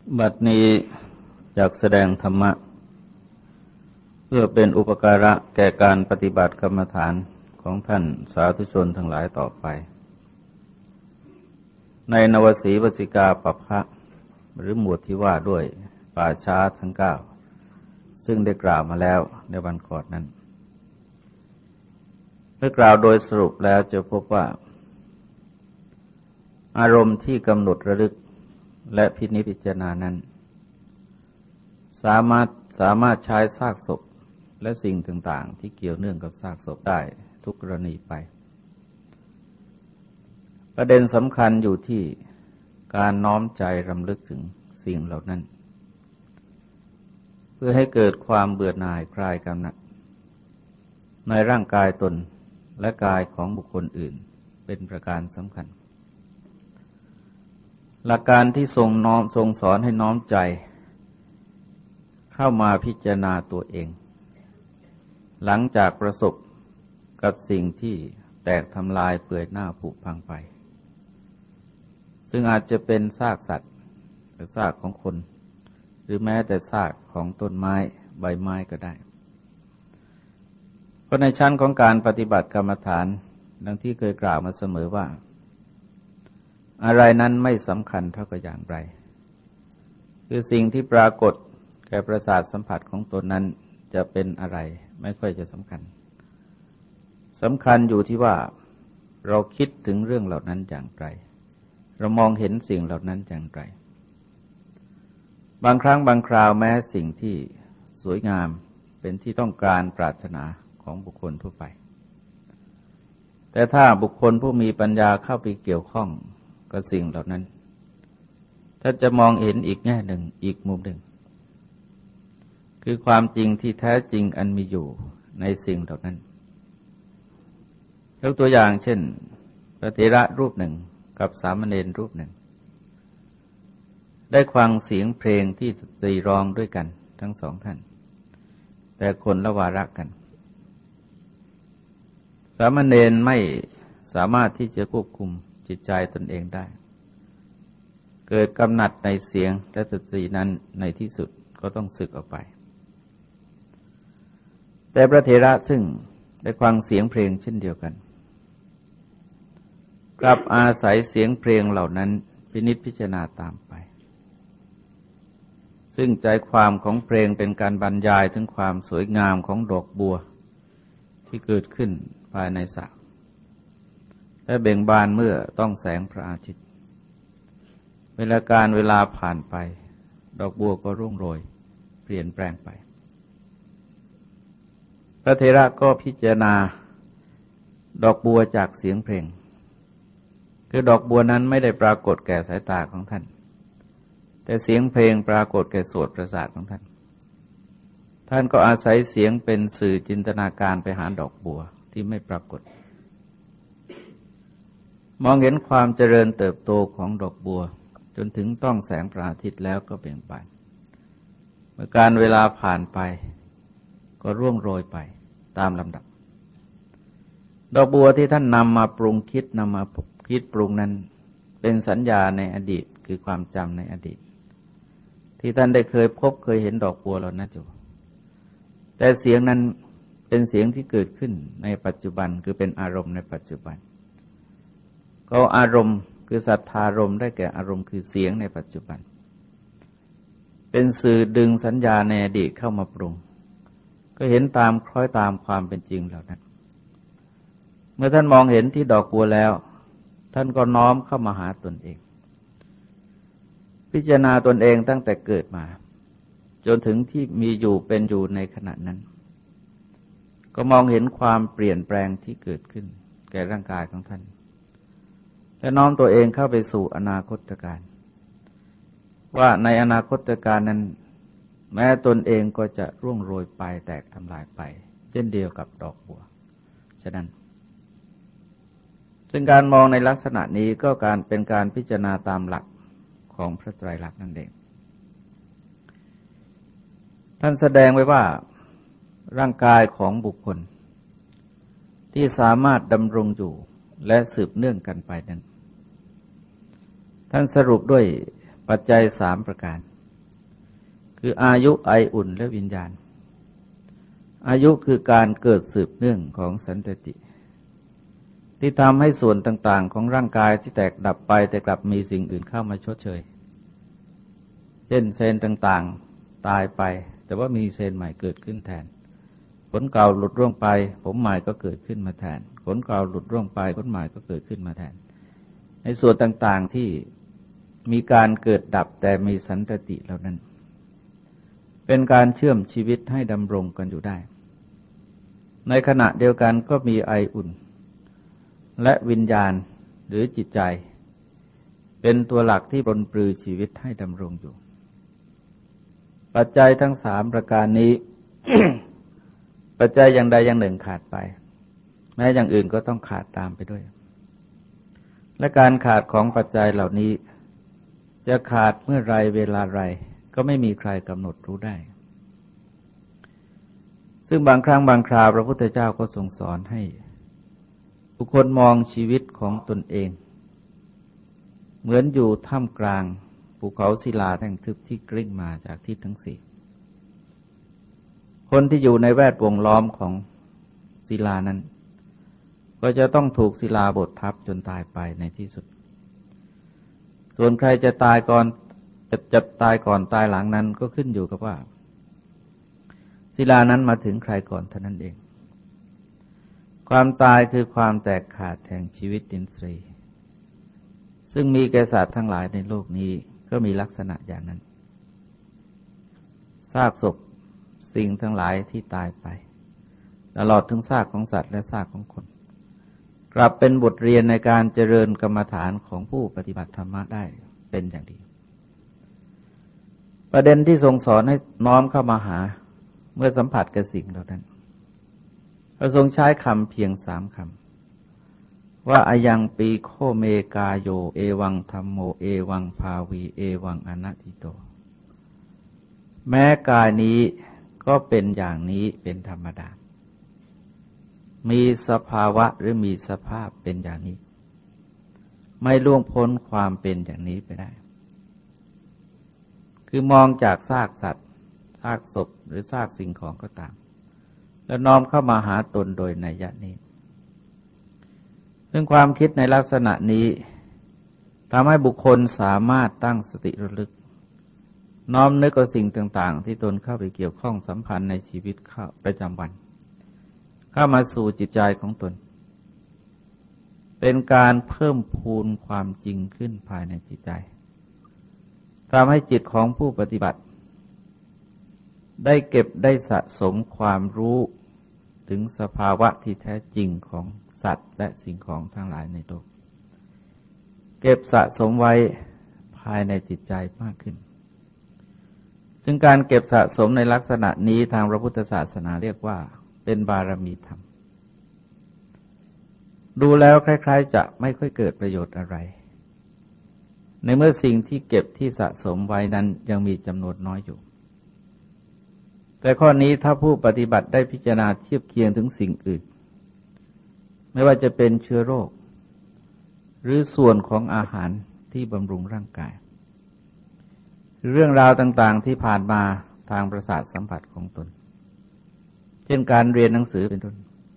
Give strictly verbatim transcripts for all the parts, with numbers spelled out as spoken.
บัดนี้อยากแสดงธรรมะเพื่อเป็นอุปการะแก่การปฏิบัติกรรมฐานของท่านสาธุชนทั้งหลายต่อไปในนวสีวสิกาปัปพะหรือหมวดที่ว่าด้วยป่าช้าทั้งเก้าซึ่งได้กล่าวมาแล้วในวันก่อนนั้นเมื่อกล่าวโดยสรุปแล้วจะพบว่าอารมณ์ที่กำหนดระลึกและพินิจพิจารณานั้นสามารถสามารถใช้ซากศพและสิ่งต่างๆที่เกี่ยวเนื่องกับซากศพได้ทุกกรณีไปประเด็นสำคัญอยู่ที่การน้อมใจรำลึกถึงสิ่งเหล่านั้นเพื่อให้เกิดความเบื่อหน่ายคลายกำหนัดในร่างกายตนและกายของบุคคลอื่นเป็นประการสำคัญหลักการที่ทรงน้อมทรงสอนให้น้อมใจเข้ามาพิจารณาตัวเองหลังจากประสบกับสิ่งที่แตกทำลายเปื่อยเน่าผุพังไปซึ่งอาจจะเป็นซากสัตว์หรือซากของคนหรือแม้แต่ซากของต้นไม้ใบไม้ก็ได้เพราะในชั้นของการปฏิบัติกรรมฐานดังที่เคยกล่าวมาเสมอว่าอะไรนั้นไม่สำคัญเท่ากับอย่างไรคือสิ่งที่ปรากฏแก่ประสาทสัมผัสของตนนั้นจะเป็นอะไรไม่ค่อยจะสำคัญสำคัญอยู่ที่ว่าเราคิดถึงเรื่องเหล่านั้นอย่างไรเรามองเห็นสิ่งเหล่านั้นอย่างไรบางครั้งบางคราวแม้สิ่งที่สวยงามเป็นที่ต้องการปรารถนาของบุคคลทั่วไปแต่ถ้าบุคคลผู้มีปัญญาเข้าไปเกี่ยวข้องกับสิ่งเหล่านั้นถ้าจะมองเห็นอีกแง่หนึ่งอีกมุมหนึ่งคือความจริงที่แท้จริงอันมีอยู่ในสิ่งเหล่านั้นยกตัวอย่างเช่นพระเถระรูปหนึ่งกับสามเณรรูปหนึ่งได้ฟังเสียงเพลงที่สตรีร้องด้วยกันทั้งสองท่านแต่คนละวาระกันสามเณรไม่สามารถที่จะควบคุมจิตใจตนเองได้เกิดกำหนัดในเสียงและสตรีนั้นในที่สุดก็ต้องสึกออกไปแต่พระเถระซึ่งได้ฟังเสียงเพลงเช่นเดียวกันกลับอาศัยเสียงเพลงเหล่านั้นพินิจพิจารณาตามไปซึ่งใจความของเพลงเป็นการบรรยายถึงความสวยงามของดอกบัวที่เกิดขึ้นภายในสระและเบ่งบานเมื่อต้องแสงพระอาทิตย์เวลาการเวลาผ่านไปดอกบัวก็ร่วงโรยเปลี่ยนแปลงไปพระเถระก็พิจารณาดอกบัวจากเสียงเพลงคือดอกบัวนั้นไม่ได้ปรากฏแก่สายตาของท่านแต่เสียงเพลงปรากฏแก่โสตประสาทของท่านท่านก็อาศัยเสียงเป็นสื่อจินตนาการไปหาดอกบัวที่ไม่ปรากฏมองเห็นความเจริญเติบโตของดอกบัวจนถึงต้องแสงพระอาทิตย์แล้วก็เบ่งบานเมื่อการเวลาผ่านไปก็ร่วงโรยไปตามลำดับดอกบัวที่ท่านนำมาปรุงคิดนำมาคิดปรุงนั้นเป็นสัญญาในอดีตคือความจำในอดีตที่ท่านได้เคยพบเคยเห็นดอกบัวเหล่านั้นอยู่แต่เสียงนั้นเป็นเสียงที่เกิดขึ้นในปัจจุบันคือเป็นอารมณ์ในปัจจุบันก็อารมณ์คือสัทธารมณ์ได้แก่อารมณ์คือเสียงในปัจจุบันเป็นสื่อดึงสัญญาในอดีตเข้ามาปรุงก็เห็นตามคล้อยตามความเป็นจริงเหล่านั้นเมื่อท่านมองเห็นที่ดอกบัวแล้วท่านก็น้อมเข้ามาหาตนเองพิจารณาตนเองตั้งแต่เกิดมาจนถึงที่มีอยู่เป็นอยู่ในขณะนั้นก็มองเห็นความเปลี่ยนแปลงที่เกิดขึ้นแก่ร่างกายของท่านและน้อมตัวเองเข้าไปสู่อนาคตการว่าในอนาคตการนั้นแม้ตนเองก็จะร่วงโรยไปแตกทำลายไปเช่นเดียวกับดอกบัวฉะนั้นซึ่งการมองในลักษณะนี้ก็การเป็นการพิจารณาตามหลักของพระไตรลักษณ์นั่นเองท่านแสดงไว้ว่าร่างกายของบุคคลที่สามารถดำรงอยู่และสืบเนื่องกันไปนั้นท่านสรุปด้วย ปัจจัยสามประการคืออายุไออุ่นและวิญญาณอายุคือการเกิดสืบเนื่องของสันตติที่ทำให้ส่วนต่างๆของร่างกายที่แตกดับไปแต่กลับมีสิ่งอื่นเข้ามาชดเชยเช่นเซลล์ต่างๆตายไปแต่ว่ามีเซลล์ใหม่เกิดขึ้นแทนขนเก่าหลุดร่วงไปผมใหม่ก็เกิดขึ้นมาแทนขนเก่าหลุดร่วงไปขนใหม่ก็เกิดขึ้นมาแทนในส่วนต่างๆที่มีการเกิดดับแต่มีสันตติเหล่านั้นเป็นการเชื่อมชีวิตให้ดำรงกันอยู่ได้ในขณะเดียวกันก็มีไออุ่นและวิญญาณหรือจิตใจเป็นตัวหลักที่ปรนปรือชีวิตให้ดำรงอยู่ปัจจัยทั้งสามประการนี้ ปัจจัยอย่างใดอย่างหนึ่งขาดไปแม้อย่างอื่นก็ต้องขาดตามไปด้วยและการขาดของปัจจัยเหล่านี้จะขาดเมื่อไรเวลาไรก็ไม่มีใครกำหนดรู้ได้ซึ่งบางครั้งบางคราวพระพุทธเจ้าก็ทรงสอนให้บุคคลมองชีวิตของตนเองเหมือนอยู่ท่ามกลางภูเขาศิลาแท่งทึบที่กลิ้งมาจากทิศทั้งสี่คนที่อยู่ในแวดวงล้อมของศิลานั้นก็จะต้องถูกศิลาบดทับจนตายไปในที่สุดส่วนใครจะตายก่อนจะจะตายก่อนตายหลังนั้นก็ขึ้นอยู่กับว่าศิลานั้นมาถึงใครก่อนเท่านั้นเองความตายคือความแตกขาดแห่งชีวิตอินทรีย์ซึ่งมีแก่สัตว์ทั้งหลายในโลกนี้ก็มีลักษณะอย่างนั้นซากศพสิ่งทั้งหลายที่ตายไปตลอดถึงซากของสัตว์และซากของคนกลับเป็นบทเรียนในการเจริญกรรมฐานของผู้ปฏิบัติธรรมะได้เป็นอย่างดีประเด็นที่ทรงสอนให้น้อมเข้ามาหาเมื่อสัมผัสกับสิ่งเหล่านั้นพระทรงใช้คำเพียงสามคำว่าอายังปีโคเมกาโยเอวังธัมโมเอวังภาวีเอวังอนัตติโตแม้กายนี้ก็เป็นอย่างนี้เป็นธรรมดามีสภาวะหรือมีสภาพเป็นอย่างนี้ไม่ล่วงพ้นความเป็นอย่างนี้ไปได้คือมองจากซากสัตว์ซากศพหรือซากสิ่งของก็ตามแล้วน้อมเข้ามาหาตนโดยนัยยะนี้ซึ่งความคิดในลักษณะนี้ทำให้บุคคลสามารถตั้งสติระลึกน้อมนึกกับสิ่งต่างๆที่ตนเข้าไปเกี่ยวข้องสัมพันธ์ในชีวิตประจำวันเข้ามาสู่จิตใจของตนเป็นการเพิ่มพูนความจริงขึ้นภายในจิตใจทำให้จิตของผู้ปฏิบัติได้เก็บได้สะสมความรู้ถึงสภาวะที่แท้จริงของสัตว์และสิ่งของทั้งหลายในโลกเก็บสะสมไว้ภายในจิตใจมากขึ้นซึ่งการเก็บสะสมในลักษณะนี้ทางพระพุทธศาสนาเรียกว่าเป็นบารมีธรรมดูแล้วคล้ายๆจะไม่ค่อยเกิดประโยชน์อะไรในเมื่อสิ่งที่เก็บที่สะสมไว้นั้นยังมีจำนวนน้อยอยู่แต่ข้อนี้ถ้าผู้ปฏิบัติได้พิจารณาเทียบเคียงถึงสิ่งอื่นไม่ว่าจะเป็นเชื้อโรคหรือส่วนของอาหารที่บำรุงร่างกายเรื่องราวต่างๆที่ผ่านมาทางประสาทสัมผัสของตนเช่นการเรียนหนังสือเป็นต้น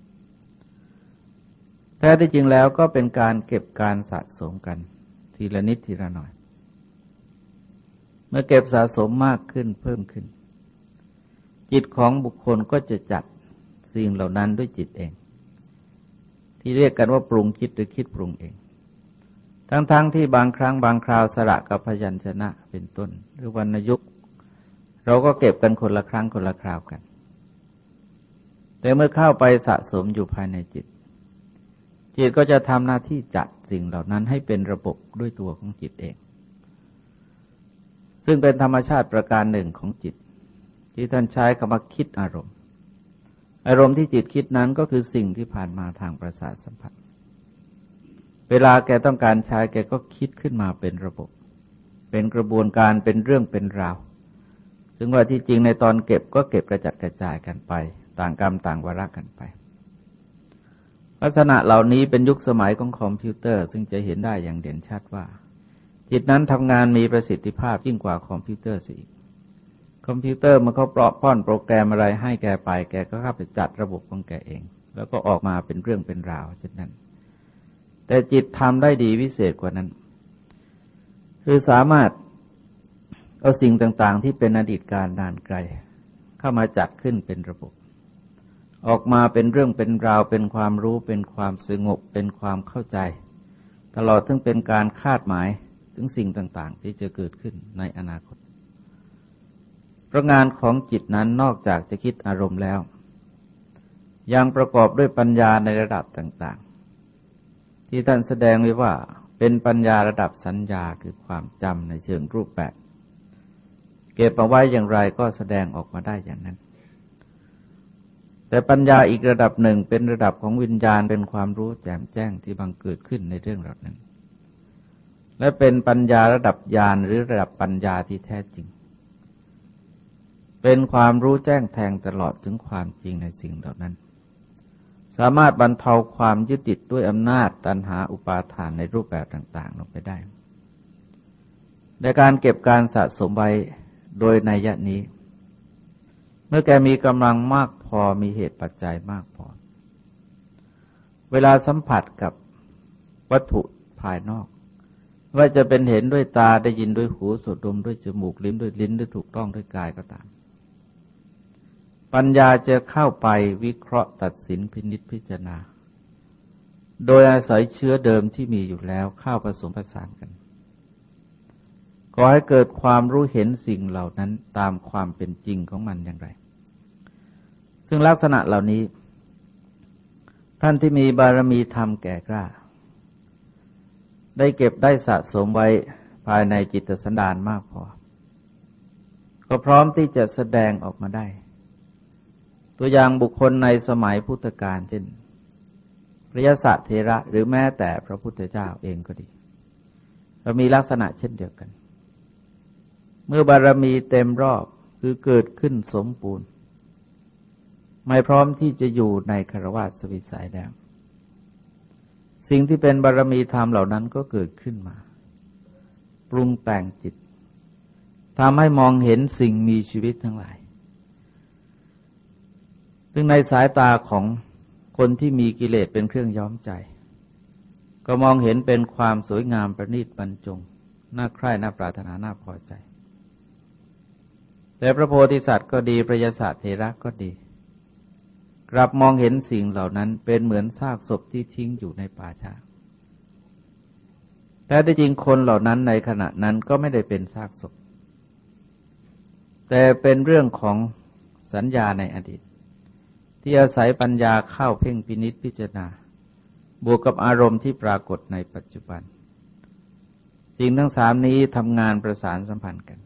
แท้ที่จริงแล้วก็เป็นการเก็บการสะสมกันทีละนิดทีละหน่อยเมื่อเก็บสะสมมากขึ้นเพิ่มขึ้นจิตของบุคคลก็จะจัดสิ่งเหล่านั้นด้วยจิตเองที่เรียกกันว่าปรุงคิดหรือคิดปรุงเองทั้งๆ ท, ที่บางครั้งบางคราวสระกับพยัญชนะเป็นต้นหรือวรรณยุกต์เราก็เก็บกันคนละครั้งคนละคราวกันแต่เมื่อเข้าไปสะสมอยู่ภายในจิตจิตก็จะทำหน้าที่จัดสิ่งเหล่านั้นให้เป็นระบบด้วยตัวของจิตเองซึ่งเป็นธรรมชาติประการหนึ่งของจิตที่ท่านใช้คำว่าคิดอารมณ์อารมณ์ที่จิตคิดนั้นก็คือสิ่งที่ผ่านมาทางประสาทสัมผัสเวลาแกต้องการใช้แกก็คิดขึ้นมาเป็นระบบเป็นกระบวนการเป็นเรื่องเป็นราวซึ่งว่าที่จริงในตอนเก็บก็เก็บกระจัดกระจายกันไปต่างกรรมต่างวาระกันไปลักษณะเหล่านี้เป็นยุคสมัยของคอมพิวเตอร์ซึ่งจะเห็นได้อย่างเด่นชัดว่าจิตนั้นทำงานมีประสิทธิภาพยิ่งกว่าคอมพิวเตอร์สิคคอมพิวเตอร์มันก็ป้อนโปรแกรมอะไรให้แกไปแกก็เข้าไปจัดระบบของแกเองแล้วก็ออกมาเป็นเรื่องเป็นราวเช่นนั้นแต่จิตทำได้ดีวิเศษกว่านั้นคือสามารถเอาสิ่งต่างๆที่เป็นอดีตการนานไกลเข้ามาจัดขึ้นเป็นระบบออกมาเป็นเรื่องเป็นราวเป็นความรู้เป็นความสงบเป็นความเข้าใจตลอดถึงเป็นการคาดหมายถึงสิ่งต่างๆที่จะเกิดขึ้นในอนาคตเพราะงานของจิตนั้นนอกจากจะคิดอารมณ์แล้วยังประกอบด้วยปัญญาในระดับต่างๆที่ท่านแสดงไว้ว่าเป็นปัญญาระดับสัญญาคือความจำในเชิงรูปแบบเก็บเอาไว้อย่างไรก็แสดงออกมาได้อย่างนั้นแต่ปัญญาอีกระดับหนึ่งเป็นระดับของวิญญาณเป็นความรู้แจ่มแจ้งที่บังเกิดขึ้นในเรื่องเหล่านั้นและเป็นปัญญาระดับญาณหรือระดับปัญญาที่แท้จริงเป็นความรู้แจ้งแทงตลอดถึงความจริงในสิ่งเหล่านั้นสามารถบรรเทาความยึดติดด้วยอำนาจตัณหาอุปาทานในรูปแบบต่างๆลงไปได้ในการเก็บการสะสมไว้โดยนัยยะนี้เมื่อแกมีกำลังมากพอมีเหตุปัจจัยมากพอเวลาสัมผัสกับวัตถุภายนอกว่าจะเป็นเห็นด้วยตาได้ยินด้วยหูสูดดมด้วยจมูกลิ้มด้วยลิ้นด้วยถูกต้องด้วยกายก็ตามปัญญาจะเข้าไปวิเคราะห์ตัดสินพินิจพิจารณาโดยอาศัยเชื้อเดิมที่มีอยู่แล้วเข้าผสมผสานกันขอให้เกิดความรู้เห็นสิ่งเหล่านั้นตามความเป็นจริงของมันอย่างไรซึ่งลักษณะเหล่านี้ท่านที่มีบารมีธรรมแก่กล้าได้เก็บได้สะสมไว้ภายในจิตสันดานมากพอก็พร้อมที่จะแสดงออกมาได้ตัวอย่างบุคคลในสมัยพุทธกาลเช่นพระยศเถระหรือแม้แต่พระพุทธเจ้าเองก็ดีเรามีลักษณะเช่นเดียวกันเมื่อบารมีเต็มรอบคือเกิดขึ้นสมบูรณ์ไม่พร้อมที่จะอยู่ในคฤหัสถวิสัยแล้วสิ่งที่เป็นบารมีธรรมเหล่านั้นก็เกิดขึ้นมาปรุงแต่งจิตทำให้มองเห็นสิ่งมีชีวิตทั้งหลายซึ่งในสายตาของคนที่มีกิเลสเป็นเครื่องย้อมใจก็มองเห็นเป็นความสวยงามประณีตบรรจงน่าใคร่น่าปรารถนาน่าพอใจแต่พระโพธิสัตว์ก็ดีพระยศเถระก็ดีกลับมองเห็นสิ่งเหล่านั้นเป็นเหมือนซากศพที่ทิ้งอยู่ในป่าช้าแต่ที่จริงคนเหล่านั้นในขณะนั้นก็ไม่ได้เป็นซากศพแต่เป็นเรื่องของสัญญาในอดีตที่อาศัยปัญญาเข้าเพ่งพินิจพิจารณาบวกกับอารมณ์ที่ปรากฏในปัจจุบันสิ่งทั้งสามนี้ทำงานประสานสัมพันธ์กัน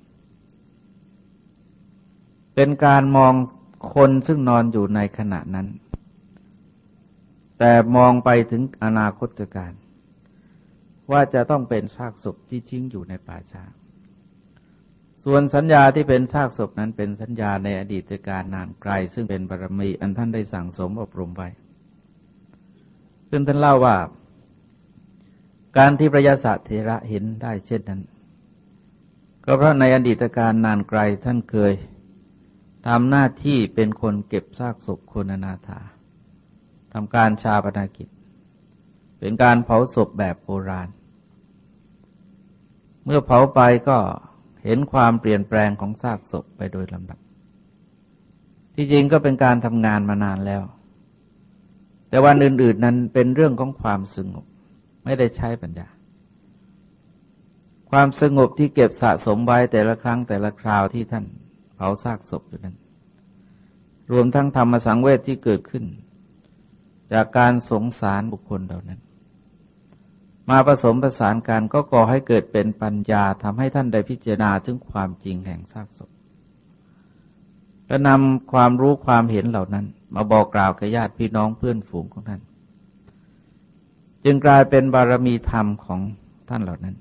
เป็นการมองคนซึ่งนอนอยู่ในขณะนั้นแต่มองไปถึงอนาคตการว่าจะต้องเป็นซากศพที่ทิ้งอยู่ในป่าช้าส่วนสัญญาที่เป็นซากศพนั้นเป็นสัญญาในอดีตการนานไกลซึ่งเป็นบารมีอันท่านได้สั่งสมอบรมไว้ซึ่งท่านเล่าว่าการที่พระยศเถระเห็นได้เช่นนั้นก็เพราะในอดีตการนานไกลท่านเคยทำหน้าที่เป็นคนเก็บซากศพคนอนาถาทำการชาปนกิจเป็นการเผาศพแบบโบราณเมื่อเผาไปก็เห็นความเปลี่ยนแปลงของซากศพไปโดยลำดับที่จริงก็เป็นการทำงานมานานแล้วแต่วันอื่นๆนั้นเป็นเรื่องของความสงบไม่ได้ใช้ปัญญาความสงบที่เก็บสะสมไว้แต่ละครั้งแต่ละคราวที่ท่านเผาซากศพอยู่นั้นรวมทั้งธรรมสังเวชที่เกิดขึ้นจากการสงสารบุคคลเหล่านั้นมาผสมผสานกันก็ก่อให้เกิดเป็นปัญญาทำให้ท่านได้พิจารณาถึงความจริงแห่งซากศพและนำความรู้ความเห็นเหล่านั้นมาบอกกล่าวแก่ญาติพี่น้องเพื่อนฝูงของท่านจึงกลายเป็นบารมีธรรมของท่านเหล่านั้น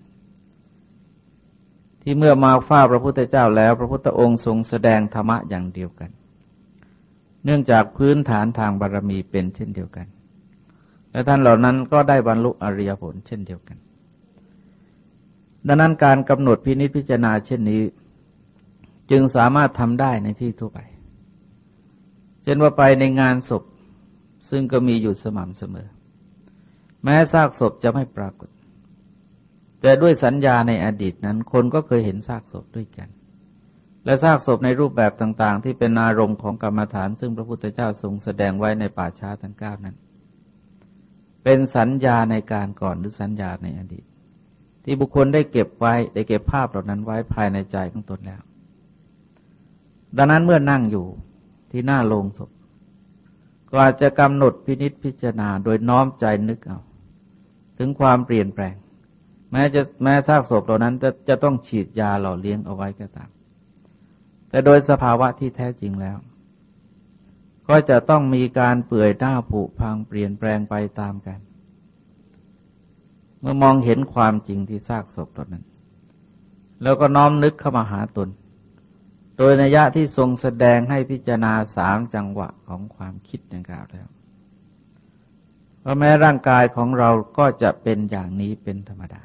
ที่เมื่อมาเฝ้าพระพุทธเจ้าแล้วพระพุทธองค์ทรงแสดงธรรมะอย่างเดียวกันเนื่องจากพื้นฐานทางบารมีเป็นเช่นเดียวกันและท่านเหล่านั้นก็ได้บรรลุอริยผลเช่นเดียวกันดังนั้นการกำหนดพินิจพิจารณาเช่นนี้ จจึงสามารถทำได้ในที่ทั่วไปเช่นว่าไปในงานศพซึ่งก็มีอยู่สม่ำเสมอแม้ซากศพจะไม่ปรากฏแต่ด้วยสัญญาในอดีตนั้นคนก็เคยเห็นซากศพด้วยกันและซากศพในรูปแบบต่างๆที่เป็นอารมณ์ของกรรมฐานซึ่งพระพุทธเจ้าทรงแสดงไว้ในป่าช้าทั้งเก้านั้นเป็นสัญญาในการก่อนหรือสัญญาในอดีตที่บุคคลได้เก็บไว้ได้เก็บภาพเหล่านั้นไว้ภายในใจของตนแล้วดังนั้นเมื่อนั่งอยู่ที่หน้าโลงศพก็อาจจะกำหนดพินิจพิจารณาโดยน้อมใจนึกเอาถึงความเปลี่ยนแปลงแม้จะแม้ซากศพเหล่านั้นจะจะต้องฉีดยาหล่อเลี้ยงเอาไว้ก็ตามแต่โดยสภาวะที่แท้จริงแล้วก็จะต้องมีการเปื่อยเน่าผุพังเปลี่ยนแปลงไปตามกันเมื่อมองเห็นความจริงที่ซากศพเหล่านั้นแล้วก็น้อมนึกเข้ามาหาตนโดยนัยยะที่ทรงแสดงให้พิจารณาสามจังหวะของความคิดดังกล่าวแล้วเพราะแม้ร่างกายของเราก็จะเป็นอย่างนี้เป็นธรรมดา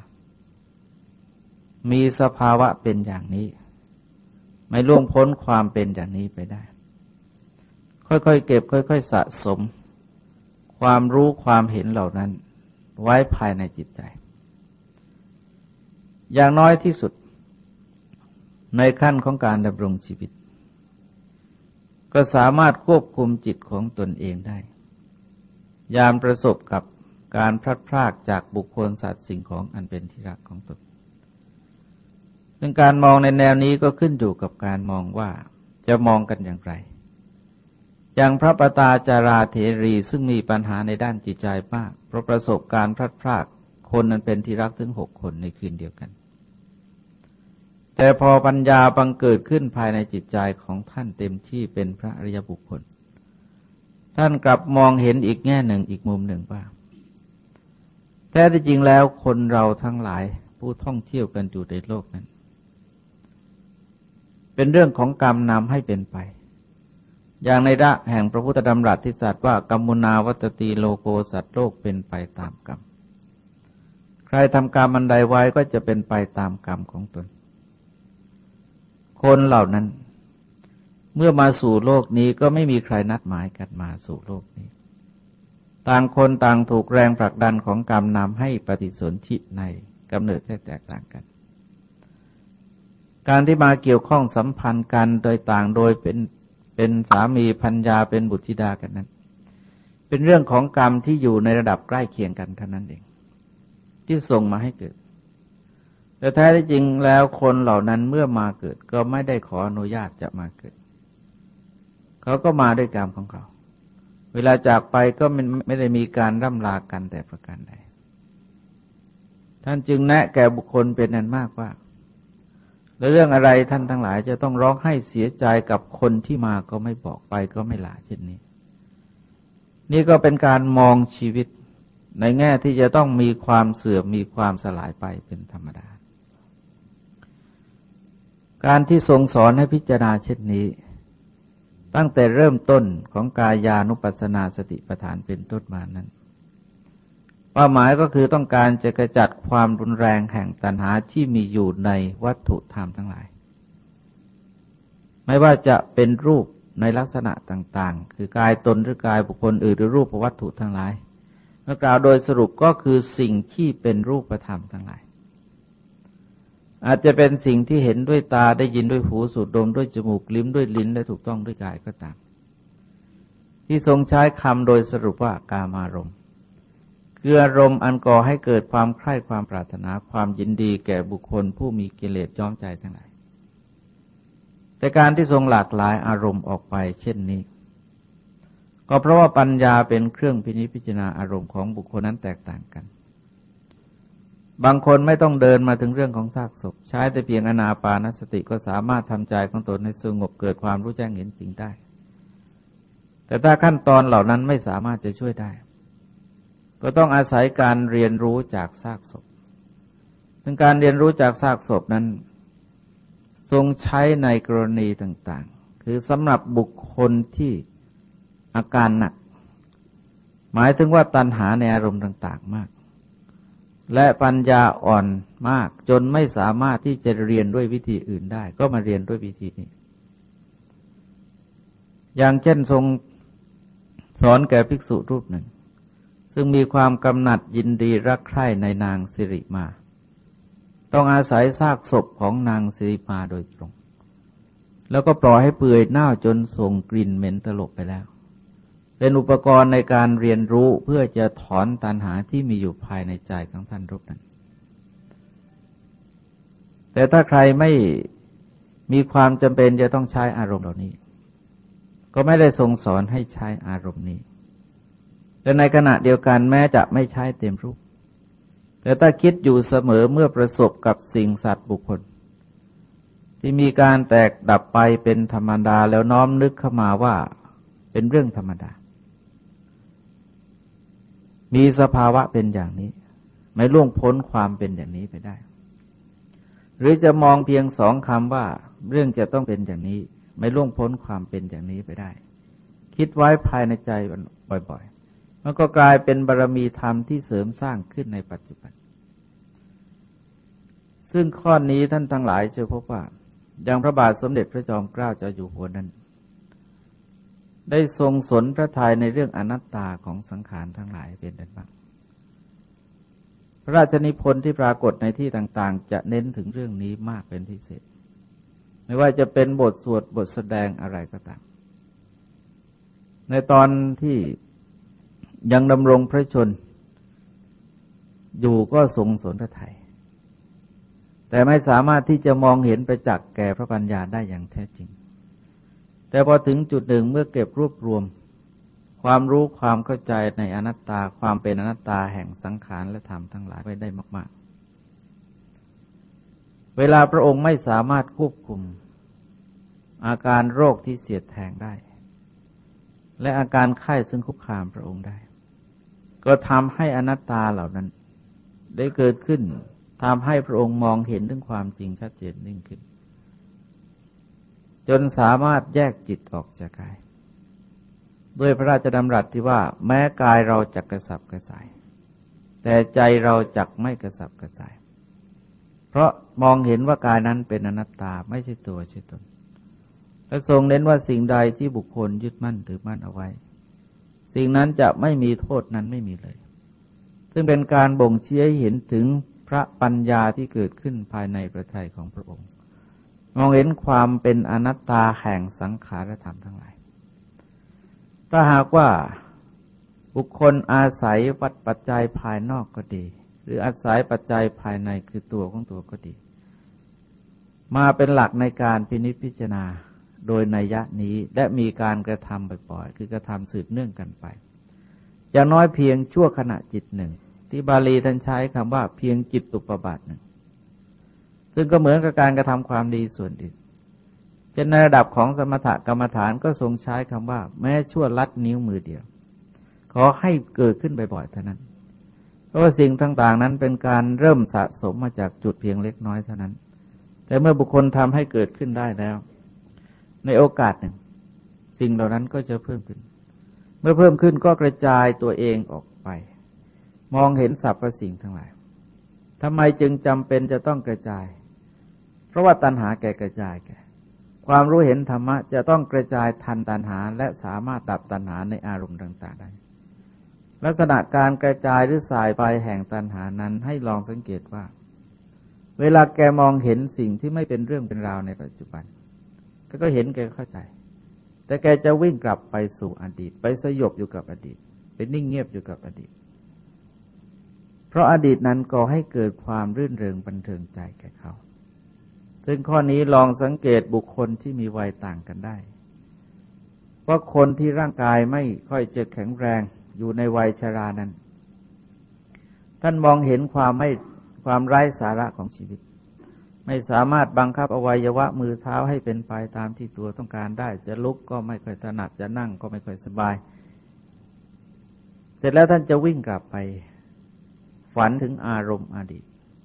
มีสภาวะเป็นอย่างนี้ไม่ล่วงพ้นความเป็นอย่างนี้ไปได้ค่อยๆเก็บค่อยๆสะสมความรู้ความเห็นเหล่านั้นไว้ภายในจิตใจอย่างน้อยที่สุดในขั้นของการดำรงชีวิตก็สามารถควบคุมจิตของตนเองได้ยามประสบกับการพลัดพรากจากบุคคลสัตว์สิ่งของอันเป็นที่รักของตนซึ่งการมองในแนวนี้ก็ขึ้นอยู่กับการมองว่าจะมองกันอย่างไรอย่างพระปตาจาราเถรีซึ่งมีปัญหาในด้านจิตใจมากเพราะประสบการพลัดพรากคนนั้นเป็นที่รักถึงหกคนในคืนเดียวกันแต่พอปัญญาบังเกิดขึ้นภายในจิตใจของท่านเต็มที่เป็นพระอริยบุคคลท่านกลับมองเห็นอีกแง่หนึ่งอีกมุมหนึ่งว่าแท้ที่จริงแล้วคนเราทั้งหลายผู้ท่องเที่ยวกันอยู่ในโลกนั้นเป็นเรื่องของกรรมนำให้เป็นไปอย่างในระแห่งพระพุทธดำรัสที่ตรัสว่ากัมมุนาวัตติโลโกสัตว์โลกเป็นไปตามกรรมใครทำกรรมอันใดไว้ก็จะเป็นไปตามกรรมของตนคนเหล่านั้นเมื่อมาสู่โลกนี้ก็ไม่มีใครนัดหมายกันมาสู่โลกนี้ต่างคนต่างถูกแรงผลักดันของกรรมนำให้ปฏิสนธิในกำเนิดแตกต่างกันการที่มาเกี่ยวข้องสัมพันธ์กันโดยต่างโดยเป็นเป็นสามีภรรยาเป็นบุตรธิดากันนั้นเป็นเรื่องของกรรมที่อยู่ในระดับใกล้เคียงกันเท่านั้นเองที่ส่งมาให้เกิดแต่แท้ที่จริงแล้วคนเหล่านั้นเมื่อมาเกิดก็ไม่ได้ขออนุญาตจะมาเกิดเขาก็มาด้วยกรรมของเขาเวลาจากไปก็ไม่ไม่ได้มีการร่ำลากันแต่ประการใดท่านจึงแนะแก่บุคคลเป็นอันมากว่าแล้วเรื่องอะไรท่านทั้งหลายจะต้องร้องไห้เสียใจกับคนที่มาก็ไม่บอกไปก็ไม่ลาเช่นนี้นี่ก็เป็นการมองชีวิตในแง่ที่จะต้องมีความเสื่อมมีความสลายไปเป็นธรรมดาการที่ทรงสอนให้พิจารณาเช่นนี้ตั้งแต่เริ่มต้นของกายานุปัสสนาสติปัฏฐานเป็นต้นมานั้นเป้าหมายก็คือต้องการจะกระจัดความรุนแรงแห่งตัณหาที่มีอยู่ในวัตถุธรรมทั้งหลายไม่ว่าจะเป็นรูปในลักษณะต่างๆคือกายตนหรือกายบุคคลอื่นหรือรูปวัตถุทั้งหลายเมื่อกล่าวโดยสรุปก็คือสิ่งที่เป็นรูปธรรมทั้งหลายอาจจะเป็นสิ่งที่เห็นด้วยตาได้ยินด้วยหูสูดดมด้วยจมูกลิ้มด้วยลิ้นและถูกต้องด้วยกายก็ตามที่ทรงใช้คำโดยสรุปว่ากามารมณ์คืออารมณ์อันก่อให้เกิดความใคร่ความปรารถนาความยินดีแก่บุคคลผู้มีกิเลสย้อมใจทั้งหลายแต่การที่ทรงหลากหลายอารมณ์ออกไปเช่นนี้ก็เพราะว่าปัญญาเป็นเครื่องพินิจพิจารณาอารมณ์ของบุคคลนั้นแตกต่างกันบางคนไม่ต้องเดินมาถึงเรื่องของซากศพใช้แต่เพียงอานาปานสติก็สามารถทำใจของตนให้สงบเกิดความรู้แจ้งเห็นจริงได้แต่ถ้าขั้นตอนเหล่านั้นไม่สามารถจะช่วยได้ก็ต้องอาศัยการเรียนรู้จากซากศพซึ่งการเรียนรู้จากซากศพนั้นทรงใช้ในกรณีต่างๆคือสำหรับบุคคลที่อาการหนักหมายถึงว่าตัณหาในอารมณ์ต่างๆมากและปัญญาอ่อนมากจนไม่สามารถที่จะเรียนด้วยวิธีอื่นได้ก็มาเรียนด้วยวิธีนี้อย่างเช่นทรงสอนแก่ภิกษุรูปหนึ่งซึ่งมีความกำหนัดยินดีรักใคร่ในนางสิริมาต้องอาศัยซากศพของนางสิริมาโดยตรงแล้วก็ปล่อยให้เปื่อยเน่าจนส่งกลิ่นเหม็นตลบไปแล้วเป็นอุปกรณ์ในการเรียนรู้เพื่อจะถอนตัณหาที่มีอยู่ภายในใจของท่านรูปนั้นแต่ถ้าใครไม่มีความจำเป็นจะต้องใช้อารมณ์เหล่านี้ก็ไม่ได้ทรงสอนให้ใช้อารมณ์นี้แต่ในขณะเดียวกันแม้จะไม่ใช้เต็มรูปแต่ถ้าคิดอยู่เสมอเมื่อประสบกับสิ่งสัตว์บุคคลที่มีการแตกดับไปเป็นธรรมดาแล้วน้อมนึกเข้ามาว่าเป็นเรื่องธรรมดามีสภาวะเป็นอย่างนี้ไม่ล่วงพ้นความเป็นอย่างนี้ไปได้หรือจะมองเพียงสองคำว่าเรื่องจะต้องเป็นอย่างนี้ไม่ล่วงพ้นความเป็นอย่างนี้ไปได้คิดไว้ภายในใจบ่อยๆมันก็กลายเป็นบารมีธรรมที่เสริมสร้างขึ้นในปัจจุบันซึ่งข้อนี้ท่านทั้งหลายจะพบว่าอย่างพระบาทสมเด็จพระจอมเกล้าเจ้าอยู่หัวนั้นได้ทรงสนพระทัยในเรื่องอนัตตาของสังขารทั้งหลายเป็นอันมากพระราชนิพนธ์ที่ปรากฏในที่ต่างๆจะเน้นถึงเรื่องนี้มากเป็นพิเศษไม่ว่าจะเป็นบทสวดบทแสดงอะไรก็ตามในตอนที่ยังดำรงพระชนอยู่ก็ทรงสนพระทัยแต่ไม่สามารถที่จะมองเห็นประจักษ์แก่พระปัญญาได้อย่างแท้จริงแต่พอถึงจุดหนึ่งเมื่อเก็บรวบรวมความรู้ความเข้าใจในอนัตตาความเป็นอนัตตาแห่งสังขารและธรรมทั้งหลายไว้ได้มากๆเวลาพระองค์ไม่สามารถควบคุมอาการโรคที่เสียดแทงได้และอาการไข้ซึ่งคุกคามพระองค์ได้ก็ทำให้อนัตตาเหล่านั้นได้เกิดขึ้นทำให้พระองค์มองเห็นถึงความจริงชัดเจนยิ่งขึ้นจนสามารถแยกจิตออกจากกายด้วยพระราชดำรัสที่ว่าแม้กายเราจักกระสับกระส่ายแต่ใจเราจักไม่กระสับกระส่ายเพราะมองเห็นว่ากายนั้นเป็นอนัตตาไม่ใช่ตัวใช่ตนและทรงเน้นว่าสิ่งใดที่บุคคลยึดมั่นถือมั่นเอาไว้สิ่งนั้นจะไม่มีโทษนั้นไม่มีเลยซึ่งเป็นการบ่งชี้ให้เห็นถึงพระปัญญาที่เกิดขึ้นภายในพระทัยของพระองค์มองเห็นความเป็นอนัตตาแห่งสังขารธรรมทั้งหลายถ้าหากว่าบุคคลอาศัยวัตปัจจัยภายนอกก็ดีหรืออาศัยปัจจัยภายในคือตัวของตัวก็ดีมาเป็นหลักในการพินิจพิจารณาโดยนัยยะนี้และมีการกระทำบ่อยๆคือกระทำสืบเนื่องกันไปอย่างน้อยเพียงชั่วขณะจิตหนึ่งที่บาลีท่านใช้คำว่าเพียงจิตตุปบาทหนึ่งซึ่งก็เหมือนกับการกระทำความดีส่วนอื่นเช่นในระดับของสมถกรรมฐานก็ทรงใช้คำว่าแม้ชั่วลัดนิ้วมือเดียวขอให้เกิดขึ้นบ่อยๆเท่านั้นเพราะว่าสิ่งต่างๆนั้นเป็นการเริ่มสะสมมาจากจุดเพียงเล็กน้อยเท่านั้นแต่เมื่อบุคคลทำให้เกิดขึ้นได้แล้วในโอกาสหนึ่งสิ่งเหล่านั้นก็จะเพิ่มขึ้นเมื่อเพิ่มขึ้นก็กระจายตัวเองออกไปมองเห็นสรรพสิ่งทั้งหลายทำไมจึงจำเป็นจะต้องกระจายเพราะว่าตัณหาแก่กระจายแก่ความรู้เห็นธรรมะจะต้องกระจายทันตัณหาและสามารถดับตัณหาในอารมณ์ต่างๆได้ลักษณะการกระจายหรือสายไปแห่งตัณหานั้นให้ลองสังเกตว่าเวลาแกมองเห็นสิ่งที่ไม่เป็นเรื่องเป็นราวในปัจจุบันก็เห็นแกเข้าใจแต่แกจะวิ่งกลับไปสู่อดีตไปสยบอยู่กับอดีตไปนิ่งเงียบอยู่กับอดีตเพราะอดีตนั้นก่อให้เกิดความรื่นเริงบันเทิงใจแก่เขาซึ่งข้อนี้ลองสังเกตบุคคลที่มีวัยต่างกันได้ว่าคนที่ร่างกายไม่ค่อยจะแข็งแรงอยู่ในวัยชรานั้นท่านมองเห็นความไม่ความไร้สาระของชีวิตไม่สามารถบังคับอวัยวะมือเท้าให้เป็นไปตามที่ตัวต้องการได้จะลุกก็ไม่ค่อยถนัดจะนั่งก็ไม่ค่อยสบายเสร็จแล้วท่านจะวิ่งกลับไปฝันถึงอารมณ์อดีต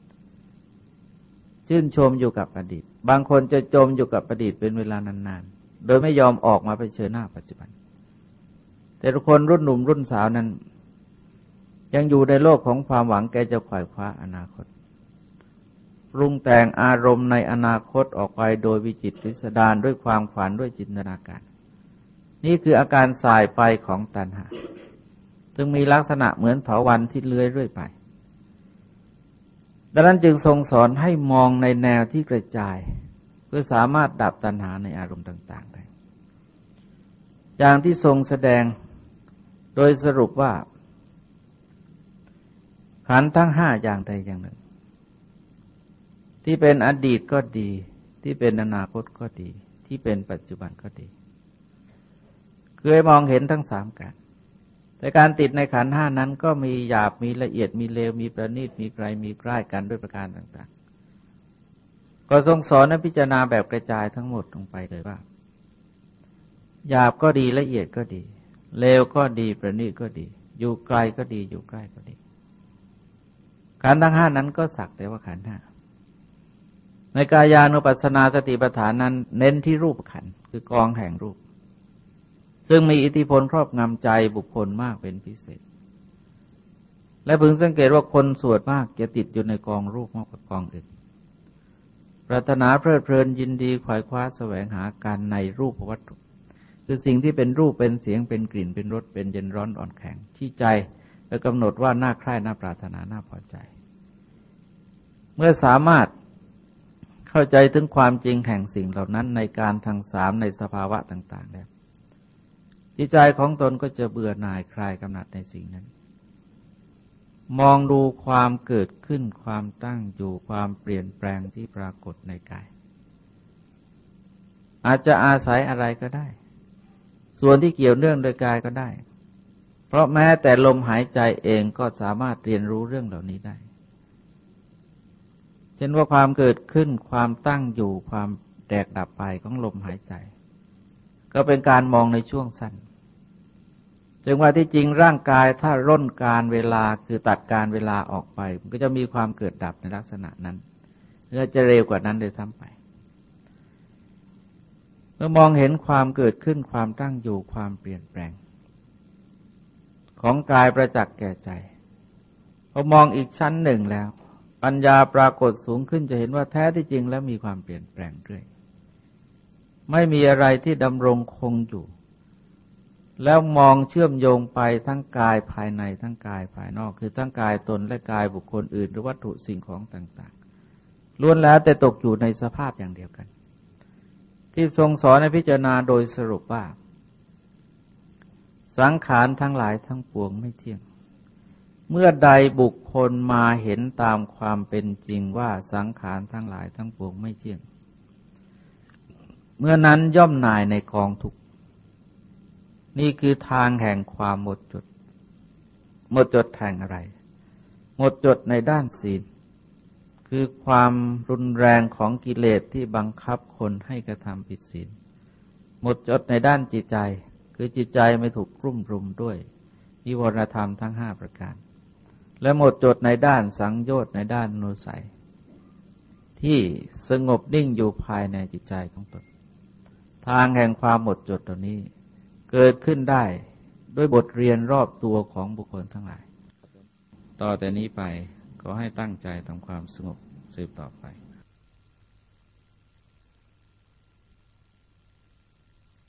ชื่นชมอยู่กับอดีตบางคนจะจมอยู่กับอดีตเป็นเวลานานๆโดยไม่ยอมออกมาเผชิญหน้าปัจจุบันแต่ทุกคนรุ่นหนุ่มรุ่นสาวนั้นยังอยู่ในโลกของความหวังแกจะขวายคว้าอนาคตปรุงแต่งอารมณ์ในอนาคตออกไปโดยวิจิตรพิสดารด้วยความฝันด้วยจินตนาการนี่คืออาการสายไปของตัณหาซึ่งมีลักษณะเหมือนเถาวัลย์ที่เลื้อยเรื่อยไปดังนั้นจึงทรงสอนให้มองในแนวที่กระจายเพื่อสามารถดับตัณหาในอารมณ์ต่างๆได้อย่างที่ทรงแสดงโดยสรุปว่าขันธ์ทั้งห้าอย่างใดอย่างหนึ่งที่เป็นอดีตก็ดีที่เป็นอนาคตก็ดีที่เป็นปัจจุบันก็ดีเคยมองเห็นทั้งสามการแต่การติดในขันธ์ห้านั้นก็มีหยาบมีละเอียดมีเลวมีประณีตมีไกลมีใกล้กันด้วยประการต่างๆก็ทรงสอนให้พิจารณาแบบกระจายทั้งหมดลงไปเลยว่าหยาบก็ดีละเอียดก็ดีเลวก็ดีประณีตก็ดีอยู่ไกลก็ดีอยู่ใกล้ก็ดีขันธ์ทั้งห้านั้นก็สักแต่ว่าขันธ์ห้าในกายานุปัสสนาสติปัฏฐานนั้นเน้นที่รูปขันธ์คือกองแห่งรูปซึ่งมีอิทธิพลครอบงำใจบุคคลมากเป็นพิเศษและพึงสังเกตว่าคนส่วนมากจะติดอยู่ในกองรูปมากกว่ากองอื่นปรารถนาเพลิดเพลินยินดีขวายคว้าแสวงหาการในรูปวัตถุคือสิ่งที่เป็นรูปเป็นเสียงเป็นกลิ่นเป็นรสเป็นเย็นร้อนอ่อนแข็งที่ใจและกำหนดว่าน่าใคร่น่าปรารถนาน่าพอใจเมื่อสามารถเข้าใจถึงความจริงแห่งสิ่งเหล่านั้นในการทั้งสามในสภาวะต่างๆแล้วจิตใจของตนก็จะเบื่อหน่ายคลายกำหนัดในสิ่งนั้นมองดูความเกิดขึ้นความตั้งอยู่ความเปลี่ยนแปลงที่ปรากฏในกายอาจจะอาศัยอะไรก็ได้ส่วนที่เกี่ยวเนื่องโดยกายก็ได้เพราะแม้แต่ลมหายใจเองก็สามารถเรียนรู้เรื่องเหล่านี้ได้เช่นว่าความเกิดขึ้นความตั้งอยู่ความแตกดับไปของลมหายใจก็เป็นการมองในช่วงสั้นจึงว่าที่จริงร่างกายถ้าร่นการเวลาคือตัดการเวลาออกไปมันก็จะมีความเกิดดับในลักษณะนั้นหรือจะเร็วกว่านั้นเลยซ้ำไปเมื่อมองเห็นความเกิดขึ้นความตั้งอยู่ความเปลี่ยนแปลงของกายประจักษ์แก่ใจพอมองอีกชั้นหนึ่งแล้วปัญญาปรากฏสูงขึ้นจะเห็นว่าแท้ที่จริงแล้วมีความเปลี่ยนแปลงเรื่อยไม่มีอะไรที่ดำรงคงอยู่แล้วมองเชื่อมโยงไปทั้งกายภายในทั้งกายภายนอกคือทั้งกายตนและกายบุคคลอื่นหรือวัตถุสิ่งของต่างๆล้วนแล้วแต่ตกอยู่ในสภาพอย่างเดียวกันที่ทรงสอนให้พิจารณาโดยสรุปว่าสังขารทั้งหลายทั้งปวงไม่เที่ยงเมื่อใดบุคคลมาเห็นตามความเป็นจริงว่าสังขารทั้งหลายทั้งปวงไม่เที่ยงเมื่อนั้นย่อมหน่ายในกองทุกข์นี่คือทางแห่งความหมดจดหมดจดแห่งอะไรหมดจดในด้านศีลคือความรุนแรงของกิเลสที่บังคับคนให้กระทำผิดศีลหมดจดในด้านจิตใจคือจิตใจไม่ถูกกลุ่มรุมด้วยนิวรณธรรมทั้งห้าประการและหมดจดในด้านสังโยชน์ในด้านอนุสัยที่สงบนิ่งอยู่ภายในจิตใจของตนทางแห่งความหมดจดตัวนี้เกิดขึ้นได้ด้วยบทเรียนรอบตัวของบุคคลทั้งหลายต่อแต่นี้ไปขอให้ตั้งใจทำความสงบสืบต่อไป